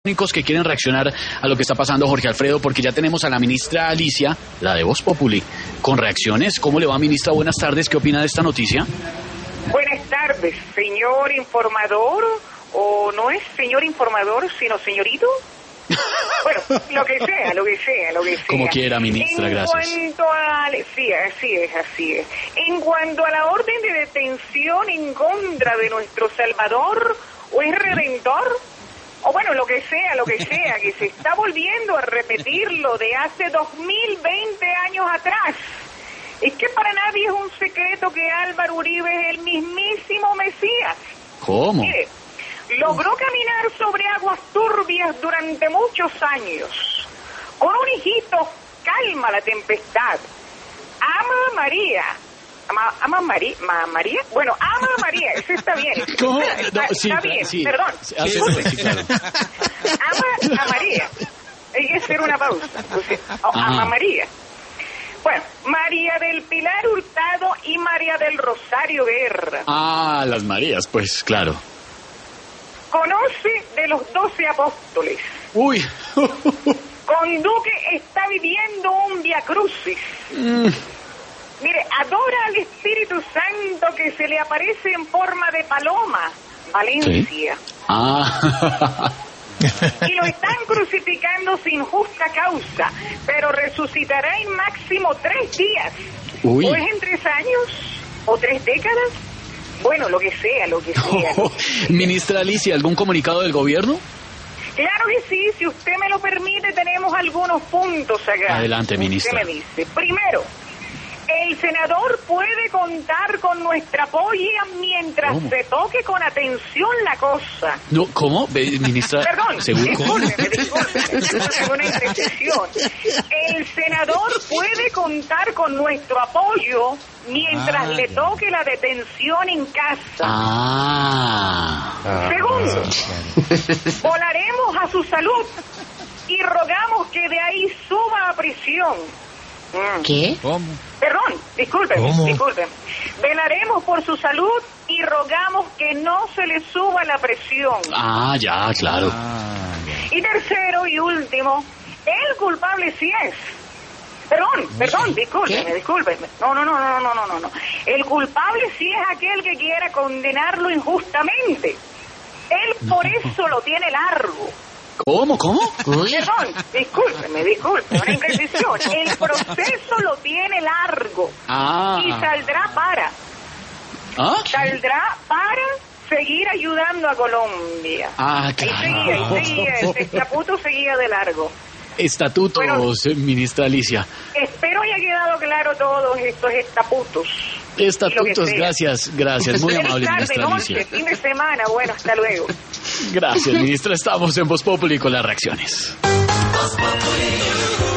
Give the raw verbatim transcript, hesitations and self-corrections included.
únicos que quieren reaccionar a lo que está pasando, Jorge Alfredo, porque ya tenemos a la ministra Alicia, la de Voz Populi, con reacciones. ¿Cómo le va, ministra? Buenas tardes. ¿Qué opina de esta noticia? Buenas tardes, señor informador, o no es señor informador, sino señorito. Bueno, lo que sea, lo que sea, lo que sea. Como quiera, ministra, en gracias. En cuanto a... Sí, así es, así es. En cuanto a la orden de detención en contra de nuestro Salvador, o es Redentor, o bueno, lo que sea, lo que sea, que se está volviendo a repetir lo de hace dos mil veinte años atrás. Es que para nadie es un secreto que Álvaro Uribe es el mismísimo Mesías. ¿Cómo? Mire, logró caminar sobre aguas turbias durante muchos años. Con un hijito, calma la tempestad. Ama a María. Ama, ama a María, ma, María. Bueno, ama a María, eso está bien. ¿Cómo? Está, No, está, sí, está bien, sí. perdón. Sí, sí, claro. Ama a María. Hay que hacer una pausa. Entonces, ama a María. Bueno, María del Pilar Hurtado y María del Rosario Guerra. Ah, las Marías, pues, claro. Conoce de los doce apóstoles. Uy. Con Duque está viviendo un viacrucis. Mm. Mire, adora al Espíritu Santo que se le aparece en forma de paloma. Valencia. ¿Sí? Ah. Y lo están crucificando sin justa causa, pero resucitará en máximo tres días. Uy. O es en tres años, o tres décadas. Bueno, lo que sea, lo que sea. Oh, ministra Alicia, ¿algún comunicado del gobierno? Claro que sí, si usted me lo permite, tenemos algunos puntos acá. Adelante, ministra. Usted me dice, primero, el senador puede contar con nuestra apoyo mientras ¿Cómo? se toque con atención la cosa. No, ¿cómo? Ve, ministra, Perdón, ¿seguro? discúlpeme, discúlpeme, es una imprecisión. El senador puede contar con nuestro apoyo mientras Ah, le ya. toque la detención en casa. Ah. Segundo, volaremos a su salud y rogamos que de ahí suba a prisión. Mm. ¿Qué? ¿Cómo? Perdón, discúlpeme, ¿Cómo? discúlpeme. Velaremos por su salud y rogamos que no se le suba la presión. Ah, ya, claro. Ah, ya. Y tercero y último, el culpable sí es. Perdón, perdón, discúlpeme, ¿Qué? discúlpeme. No, no, no, no, no, no, no, no. El culpable sí es aquel que quiera condenarlo injustamente. Él por eso lo tiene largo. ¿Cómo, cómo? Uy. Perdón, discúlpeme, discúlpeme, una imprecisión. El proceso lo tiene largo Ah. y saldrá para, ¿Ah? saldrá para seguir ayudando a Colombia. Ah, Ahí claro. seguía, ahí seguía, el estatuto seguía de largo. Estatutos, Bueno. ministra Alicia. Espero haya quedado claro todos estos estatutos. Y lo Estatutos, que sea. gracias, gracias. Muy Feliz amable, tarde, ministra noche, Alicia. fin de semana, bueno, hasta luego. Gracias, ministra. Estamos en Voz Populi con las reacciones. Voz Populi.